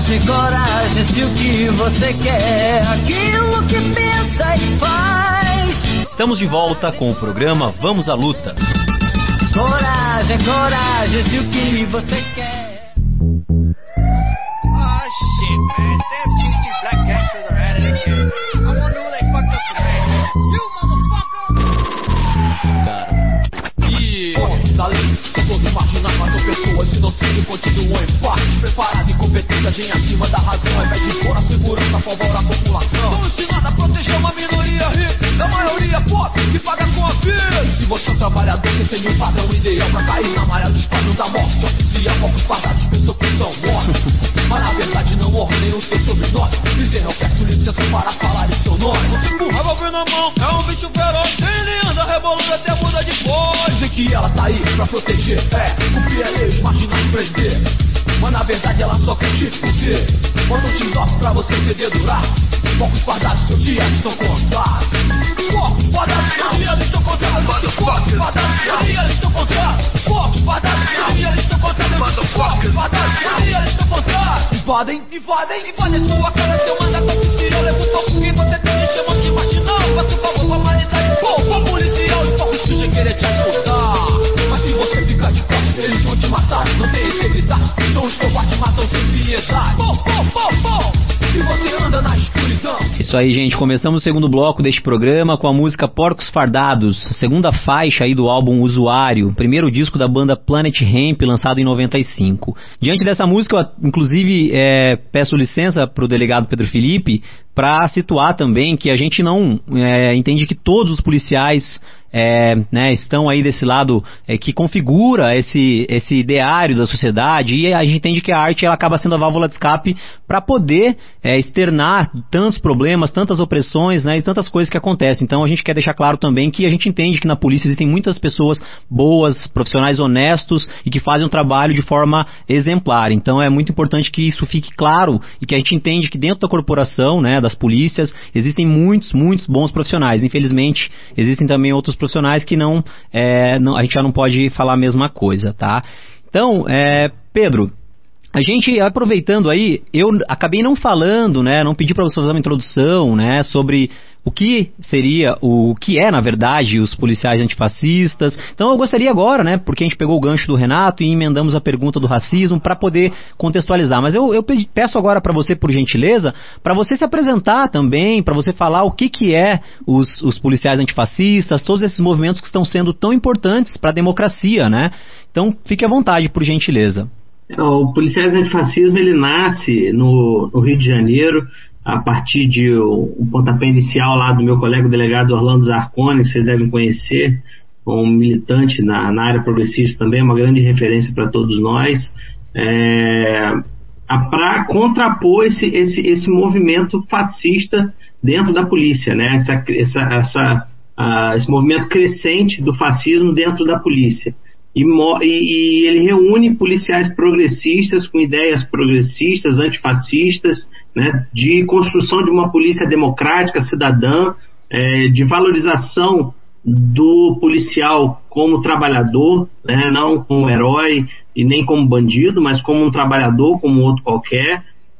Coragem, coragem, se o que você quer, aquilo que pensa e faz. Estamos de volta com o programa Vamos à Luta. Coragem, coragem, se o que você quer. Oh shit, man. Damn GDG black gangsters are at it again. I wonder who they fucked up today. You motherfucker! Cara. Da lei, todos marginais matam pessoas, genocídio continua em parte. Preparado e competente, agem acima da razão. Ao invés de pôr a segurança a favor da população. Sou ensinado a proteger uma minoria rica, da maioria pobre, que paga com a vida. Se você é um trabalhador, você tem um padrão ideal pra cair na malha dos padrões da morte. Oficial, poucos quadrados, pensou que são mortos. Mas na verdade não ordenei o seu sobrenome. Dizer, eu peço licença para falar em seu nome. Você com um revólver na mão, é um bicho feroz. Ele anda rebolando até muda de voz. Dizem que ela tá aí pra proteger, cumprir a lei, os marginais prender. Mas na verdade ela só quer te fuder. Quando te toque pra você poder durar, poucos quadrados, seus dias estão contados. Poucos quadrados, seus dias estão contados. Poucos quadrados, seus dias estão contados. Poucos quadrados, seus dias estão contados. Poucos quadrados, seus dias estão contados. Invadem sua cara, seu mandato oficial. Leva o pouco que você tem e chama de marginal. Faça o favor com a humanidade, pô, policial. E pouco sujo querer te ajudar. Mas se você ficar de costas, eles vão te matar. Não tem integridade, então os covardes matam sem piedade. Se você anda na escuridão. Isso aí, gente, começamos o segundo bloco deste programa com a música Porcos Fardados, a segunda faixa aí do álbum Usuário, primeiro disco da banda Planet Hemp, lançado em 95. Diante dessa música, eu inclusive peço licença para o delegado Pedro Felipe para situar também que a gente não entende que todos os policiais estão aí desse lado que configura esse ideário da sociedade, e a gente entende que a arte ela acaba sendo a válvula de escape para poder externar tantos problemas, tantas opressões, né, e tantas coisas que acontecem. Então a gente quer deixar claro também que a gente entende que na polícia existem muitas pessoas boas, profissionais honestos e que fazem um trabalho de forma exemplar. Então é muito importante que isso fique claro e que a gente entende que dentro da corporação, né, das polícias, existem muitos bons profissionais. Infelizmente, existem também outros profissionais que a gente já não pode falar a mesma coisa, tá? Então, Pedro, a gente, aproveitando aí, eu acabei não falando, né, não pedi para você fazer uma introdução, né, sobre o que na verdade, os policiais antifascistas. Então eu gostaria agora, né, porque a gente pegou o gancho do Renato e emendamos a pergunta do racismo para poder contextualizar. Mas eu peço agora para você, por gentileza, para você se apresentar também, para você falar o que é os policiais antifascistas, todos esses movimentos que estão sendo tão importantes para a democracia, né? Então fique à vontade, por gentileza. O Policiais Antifascismo, ele nasce no Rio de Janeiro, a partir de um pontapé inicial lá do meu colega delegado Orlando Zarconi, que vocês devem conhecer, um militante na área progressista também, uma grande referência para todos nós, para contrapor esse movimento fascista dentro da polícia, né? Esse movimento crescente do fascismo dentro da polícia. E ele reúne policiais progressistas com ideias progressistas, antifascistas, né, de construção de uma polícia democrática, cidadã, de valorização do policial como trabalhador, né, não como herói e nem como bandido, mas como um trabalhador, como outro qualquer.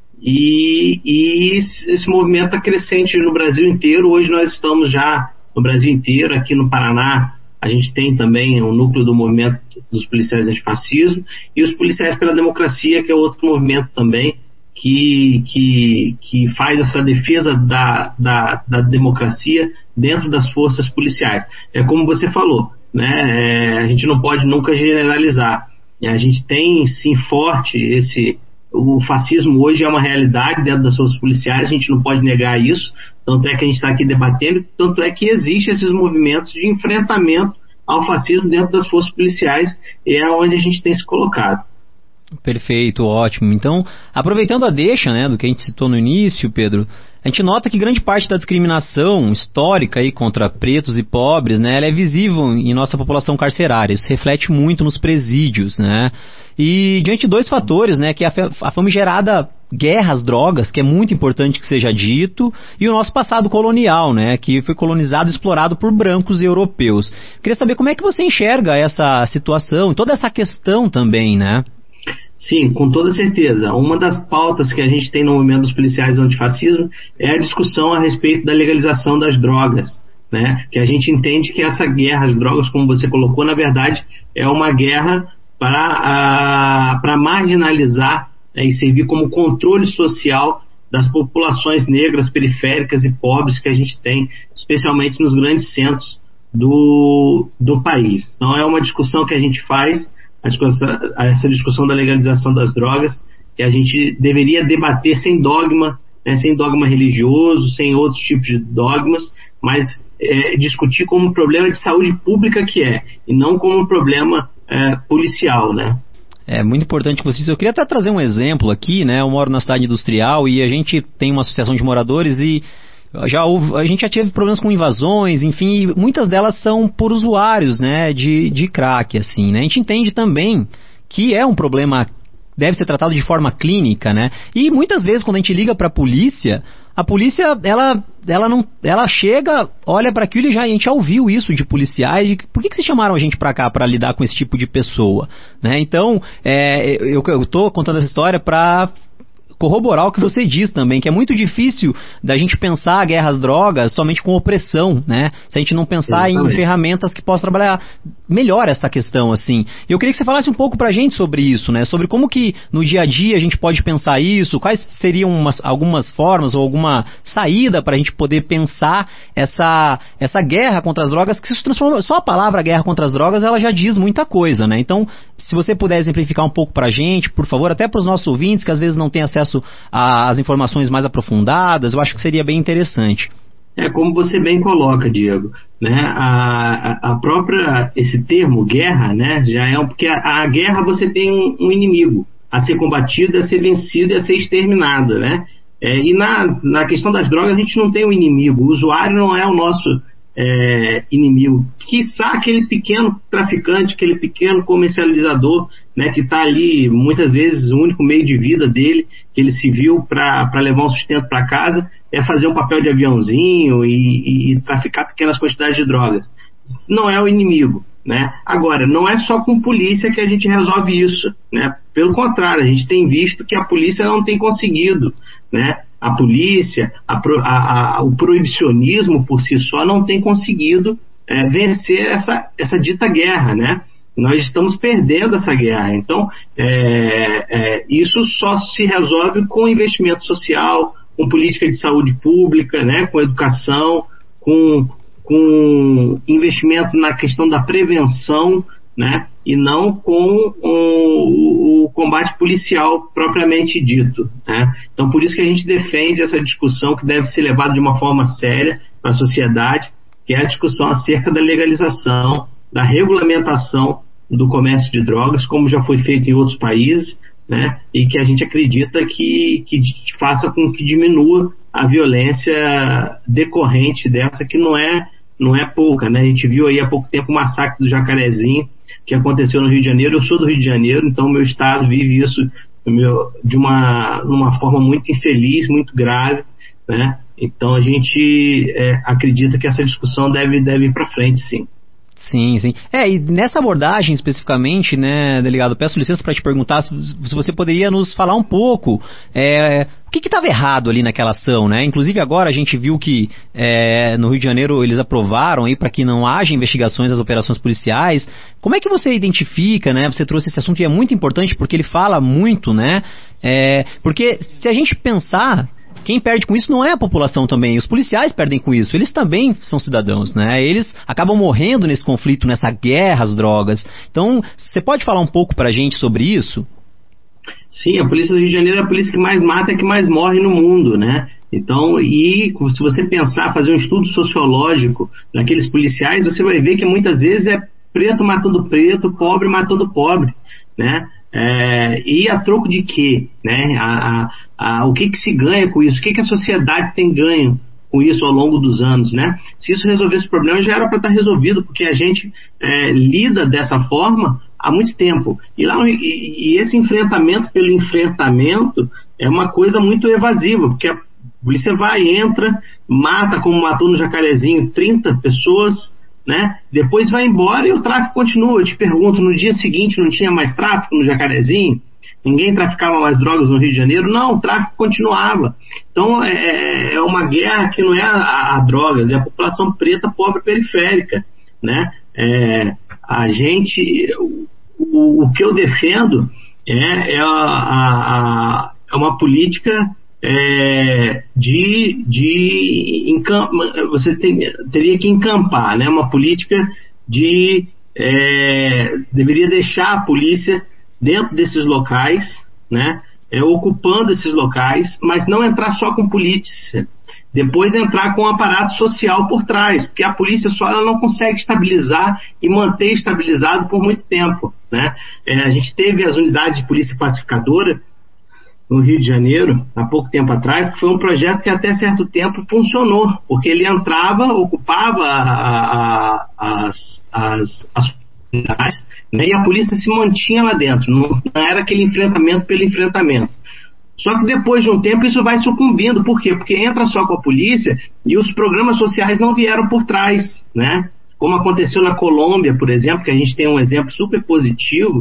E esse movimento está crescente no Brasil inteiro. Hoje nós estamos já no Brasil inteiro, aqui no Paraná. A gente tem também o núcleo do movimento dos policiais antifascismo e os policiais pela democracia, que é outro movimento também que faz essa defesa da democracia dentro das forças policiais. É como você falou, né? A gente não pode nunca generalizar. A gente tem sim forte o fascismo hoje é uma realidade dentro das forças policiais, a gente não pode negar isso, tanto é que a gente está aqui debatendo, tanto é que existem esses movimentos de enfrentamento ao fascismo dentro das forças policiais, e é onde a gente tem se colocado. Perfeito, ótimo. Então, aproveitando a deixa, né, do que a gente citou no início, Pedro, a gente nota que grande parte da discriminação histórica aí contra pretos e pobres, né, ela é visível em nossa população carcerária. Isso reflete muito nos presídios, né? E diante de dois fatores, né, que é a famigerada guerra às drogas, que é muito importante que seja dito, e o nosso passado colonial, né, que foi colonizado e explorado por brancos e europeus. Queria saber como é que você enxerga essa situação, toda essa questão também, né? Sim, com toda certeza. Uma das pautas que a gente tem no movimento dos policiais antifascismo é a discussão a respeito da legalização das drogas, né? Que a gente entende que essa guerra às drogas, como você colocou, na verdade é uma guerra para marginalizar, né, e servir como controle social das populações negras, periféricas e pobres que a gente tem, especialmente nos grandes centros do país. Então é uma discussão que a gente faz, essa discussão da legalização das drogas, que a gente deveria debater sem dogma, né, sem dogma religioso, sem outros tipos de dogmas, mas discutir como um problema de saúde pública que é, e não como um problema policial, né? É muito importante que vocês... Eu queria até trazer um exemplo aqui, né? Eu moro na cidade industrial e a gente tem uma associação de moradores e a gente já teve problemas com invasões, enfim, e muitas delas são por usuários, né, de crack, assim, né? A gente entende também que é um problema, deve ser tratado de forma clínica, né? E muitas vezes quando a gente liga para a polícia ela chega, olha para aquilo e a gente já ouviu isso de policiais, de por que vocês chamaram a gente para cá para lidar com esse tipo de pessoa, né? Então, eu estou contando essa história para corroborar o que você diz também, que é muito difícil da gente pensar a guerra às drogas somente com opressão, né? Se a gente não pensar em ferramentas que possam trabalhar melhor essa questão, assim. Eu queria que você falasse um pouco pra gente sobre isso, né? Sobre como que no dia a dia a gente pode pensar isso, quais seriam algumas formas ou alguma saída pra gente poder pensar essa guerra contra as drogas, que se transforma, só a palavra guerra contra as drogas, ela já diz muita coisa, né? Então, se você puder exemplificar um pouco pra gente, por favor, até pros nossos ouvintes que às vezes não têm acesso às informações mais aprofundadas, eu acho que seria bem interessante. Como você bem coloca, Diego, né? A própria, esse termo guerra, né? Já é porque a guerra você tem um inimigo a ser combatido, a ser vencido e a ser exterminado, né? E na questão das drogas a gente não tem um inimigo, o usuário não é o nosso inimigo, quiçá aquele pequeno traficante, aquele pequeno comercializador, né, que está ali muitas vezes o único meio de vida dele, que ele se viu para levar um sustento para casa, é fazer um papel de aviãozinho e traficar pequenas quantidades de drogas. Não é o inimigo, né? Agora, não é só com polícia que a gente resolve isso, né? Pelo contrário, a gente tem visto que a polícia não tem conseguido, né? A polícia, o proibicionismo por si só não tem conseguido vencer essa dita guerra, né? Nós estamos perdendo essa guerra. Então, isso só se resolve com investimento social, com política de saúde pública, né? Com educação, com investimento na questão da prevenção, né? E não com o combate policial propriamente dito, né? Então, por isso que a gente defende essa discussão que deve ser levada de uma forma séria para a sociedade, que é a discussão acerca da legalização, da regulamentação do comércio de drogas, como já foi feito em outros países, né? E que a gente acredita que faça com que diminua a violência decorrente dessa, que não é pouca, né? A gente viu aí há pouco tempo o massacre do Jacarezinho, que aconteceu no Rio de Janeiro. Eu sou do Rio de Janeiro, então meu estado vive isso numa forma muito infeliz, muito grave, né? Então a gente acredita que essa discussão deve ir para frente, sim. Sim, sim. E nessa abordagem especificamente, né, delegado, peço licença para te perguntar se você poderia nos falar um pouco o que estava errado ali naquela ação, né? Inclusive agora a gente viu que no Rio de Janeiro eles aprovaram aí para que não haja investigações das operações policiais. Como é que você identifica, né? Você trouxe esse assunto e é muito importante porque ele fala muito, né? Porque se a gente pensar, quem perde com isso não é a população também, os policiais perdem com isso, eles também são cidadãos, né? Eles acabam morrendo nesse conflito, nessa guerra às drogas. Então, você pode falar um pouco pra gente sobre isso? Sim, a polícia do Rio de Janeiro é a polícia que mais mata e que mais morre no mundo, né? Então, e se você pensar, fazer um estudo sociológico daqueles policiais, você vai ver que muitas vezes é preto matando preto, pobre matando pobre, né? E a troco de quê, né? O que se ganha com isso? O que a sociedade tem ganho com isso ao longo dos anos, né? Se isso resolvesse esse problema, já era para estar resolvido, porque a gente lida dessa forma há muito tempo. E esse enfrentamento pelo enfrentamento é uma coisa muito evasiva, porque a polícia entra, mata, como matou no Jacarezinho 30 pessoas, né? Depois vai embora e o tráfico continua. Eu te pergunto, no dia seguinte não tinha mais tráfico no Jacarezinho? Ninguém traficava mais drogas no Rio de Janeiro? Não, o tráfico continuava. Então é uma guerra que não é a drogas, é a população preta pobre periférica, né? A gente, o que eu defendo é uma política você teria que encampar, né? Uma política deveria deixar a polícia dentro desses locais, né? Ocupando esses locais, mas não entrar só com polícia, depois entrar com um aparato social por trás, porque a polícia só ela não consegue estabilizar e manter estabilizado por muito tempo, né? A gente teve as unidades de polícia pacificadora no Rio de Janeiro, há pouco tempo atrás, que foi um projeto que até certo tempo funcionou, porque ele entrava, ocupava as unidades, né, e a polícia se mantinha lá dentro, não era aquele enfrentamento pelo enfrentamento. Só que depois de um tempo isso vai sucumbindo. Por quê? Porque entra só com a polícia e os programas sociais não vieram por trás, né? Como aconteceu na Colômbia, por exemplo, que a gente tem um exemplo super positivo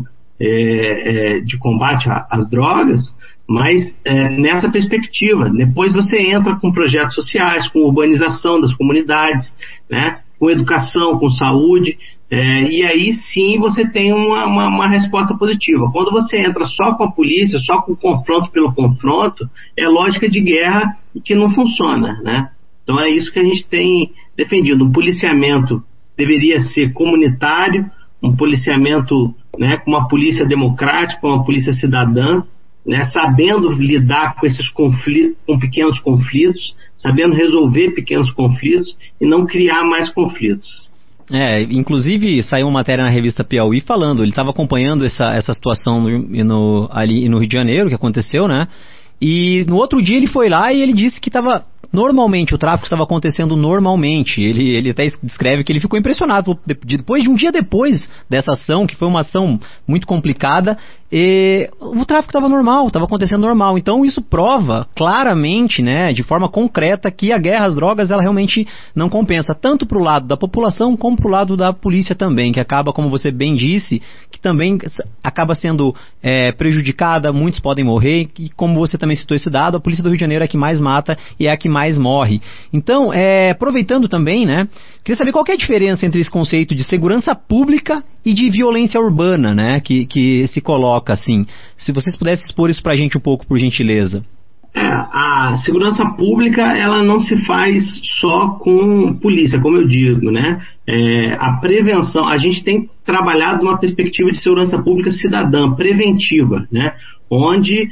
de combate às drogas, mas nessa perspectiva. Depois você entra com projetos sociais, com urbanização das comunidades, né? Com educação, com saúde, e aí sim você tem uma resposta positiva. Quando você entra só com a polícia, só com o confronto pelo confronto, é lógica de guerra que não funciona, né? Então é isso que a gente tem defendido. Um policiamento deveria ser comunitário, um policiamento, né, com uma polícia democrática, uma polícia cidadã, né, sabendo lidar com esses conflitos, com pequenos conflitos, sabendo resolver pequenos conflitos e não criar mais conflitos. Inclusive saiu uma matéria na revista Piauí falando, ele estava acompanhando essa situação ali no Rio de Janeiro, que aconteceu, né? E no outro dia ele foi lá e ele disse que estava normalmente, o tráfico estava acontecendo normalmente. Ele até descreve que ele ficou impressionado depois de um dia depois dessa ação, que foi uma ação muito complicada, e o tráfico estava normal, estava acontecendo normal. Então isso prova claramente, né, de forma concreta, que a guerra às drogas ela realmente não compensa, tanto para o lado da população como para o lado da polícia também, que acaba, como você bem disse, que também acaba sendo prejudicada, muitos podem morrer, e como você também citou esse dado, a polícia do Rio de Janeiro é a que mais mata e é a que mais morre. Então, aproveitando também, né, queria saber qual que é a diferença entre esse conceito de segurança pública e de violência urbana, né, que se coloca assim. Se vocês pudessem expor isso pra gente um pouco, por gentileza. A segurança pública, ela não se faz só com polícia, como eu digo, né? A prevenção, a gente tem trabalhado numa perspectiva de segurança pública cidadã, preventiva, né? Onde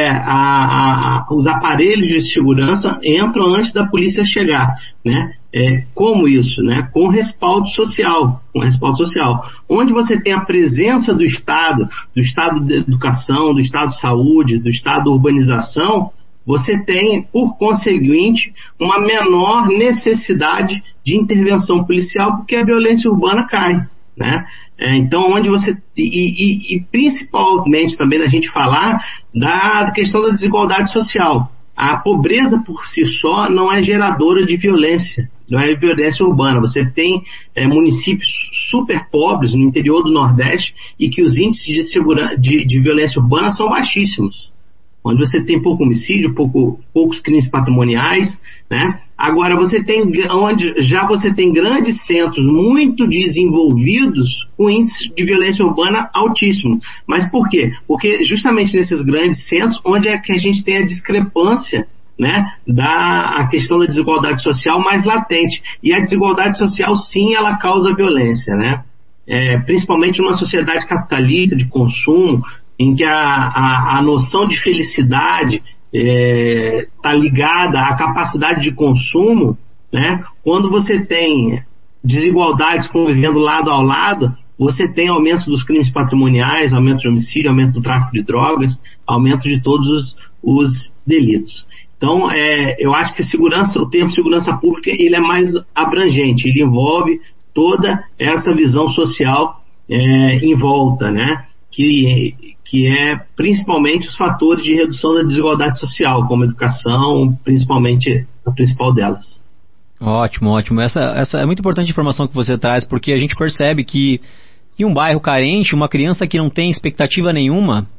os aparelhos de segurança entram antes da polícia chegar, né? Como isso, né? Com respaldo social, onde você tem a presença do Estado de educação, do Estado de saúde, do Estado de urbanização, você tem, por conseguinte, uma menor necessidade de intervenção policial, porque a violência urbana cai, né? Então, onde você... E principalmente também da gente falar da questão da desigualdade social. A pobreza por si só não é geradora de violência, não é violência urbana. Você tem municípios super pobres no interior do Nordeste e que os índices de violência urbana são baixíssimos, onde você tem pouco homicídio, poucos crimes patrimoniais, né? Agora onde já você tem grandes centros muito desenvolvidos com índice de violência urbana altíssimo. Mas por quê? Porque justamente nesses grandes centros onde é que a gente tem a discrepância, né, a questão da desigualdade social mais latente. E a desigualdade social, sim, ela causa violência, né? Principalmente numa sociedade capitalista de consumo, em que a noção de felicidade está ligada à capacidade de consumo, né? Quando você tem desigualdades convivendo lado ao lado, você tem aumento dos crimes patrimoniais, aumento de homicídio, aumento do tráfico de drogas, aumento de todos os delitos. Então, eu acho que o termo segurança pública ele é mais abrangente, ele envolve toda essa visão social em volta, né? Que é principalmente os fatores de redução da desigualdade social, como educação, principalmente a principal delas. Ótimo. Essa é muito importante a informação que você traz, porque a gente percebe que em um bairro carente, uma criança que não tem expectativa nenhuma,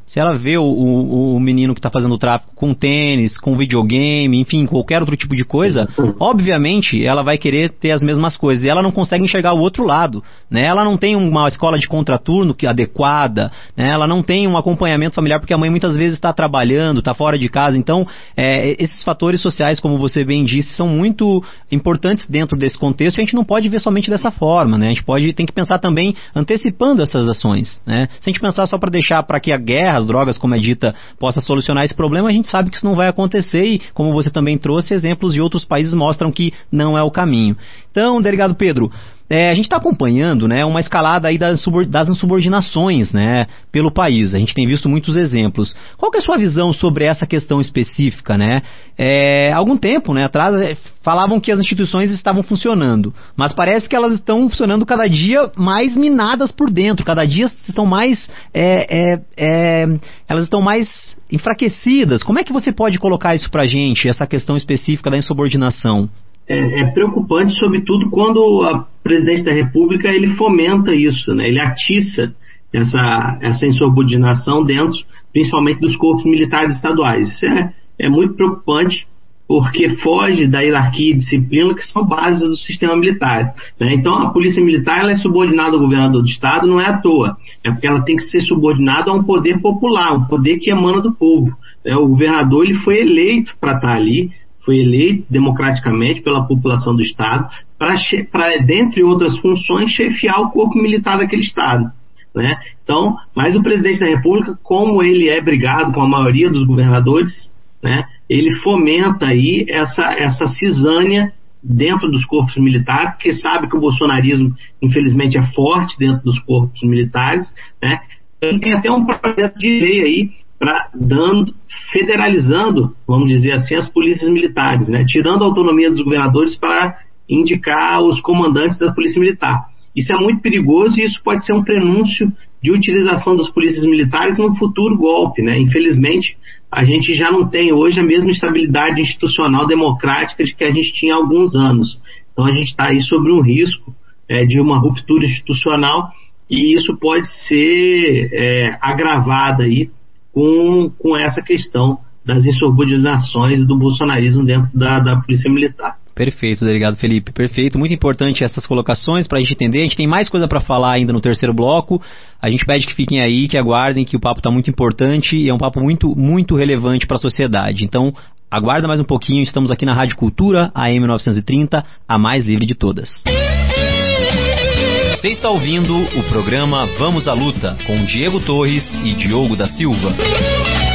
se ela vê o menino que está fazendo o tráfico com tênis, com videogame, enfim, qualquer outro tipo de coisa, obviamente ela vai querer ter as mesmas coisas. E ela não consegue enxergar o outro lado, né? Ela não tem uma escola de contraturno adequada, né? Ela não tem um acompanhamento familiar, porque a mãe muitas vezes está trabalhando, está fora de casa. Então, esses fatores sociais, como você bem disse, são muito importantes dentro desse contexto, e a gente não pode ver somente dessa forma, né? A gente tem que pensar também antecipando essas ações, né? Se a gente pensar só para deixar para que a guerra, as drogas, como é dita, possa solucionar esse problema, a gente sabe que isso não vai acontecer, e como você também trouxe, exemplos de outros países mostram que não é o caminho. Então, delegado Pedro, a gente está acompanhando, né, uma escalada aí das insubordinações, né, pelo país. A gente tem visto muitos exemplos. Qual que é a sua visão sobre essa questão específica, né? Há algum tempo, né, atrás, falavam que as instituições estavam funcionando, mas parece que elas estão funcionando cada dia mais minadas por dentro, cada dia estão mais elas estão mais enfraquecidas. Como é que você pode colocar isso pra gente, essa questão específica da insubordinação? É preocupante, sobretudo quando o presidente da República ele fomenta isso, né? Ele atiça essa insubordinação dentro, principalmente dos corpos militares estaduais. Isso é muito preocupante, porque foge da hierarquia e disciplina que são bases do sistema militar, né? Então a polícia militar ela é subordinada ao governador do estado, não é à toa, é porque ela tem que ser subordinada a um poder popular, um poder que emana do povo, né? O governador ele foi eleito para estar ali, foi eleito democraticamente pela população do estado para, dentre outras funções, chefiar o corpo militar daquele estado, né? Então, mas o presidente da República, como ele é brigado com a maioria dos governadores, né, ele fomenta aí essa cisânia dentro dos corpos militares, porque sabe que o bolsonarismo, infelizmente, é forte dentro dos corpos militares, né? Ele tem até um projeto de lei aí federalizando, vamos dizer assim, as polícias militares, né? Tirando a autonomia dos governadores para indicar os comandantes da polícia militar. Isso é muito perigoso, e isso pode ser um prenúncio de utilização das polícias militares num futuro golpe, né? Infelizmente, a gente já não tem hoje a mesma estabilidade institucional democrática de que a gente tinha há alguns anos. Então a gente está aí sobre um risco de uma ruptura institucional, e isso pode ser agravado aí com essa questão das insubordinações e do bolsonarismo dentro da polícia militar. Perfeito, delegado Felipe, perfeito, muito importante essas colocações para a gente entender. A gente tem mais coisa para falar ainda no terceiro bloco. A gente pede que fiquem aí, que aguardem, que o papo está muito importante e é um papo muito, muito relevante para a sociedade. Então, aguarda mais um pouquinho, estamos aqui na Rádio Cultura, AM 930, a mais livre de todas. Você está ouvindo o programa Vamos à Luta, com Diego Torres e Diogo da Silva.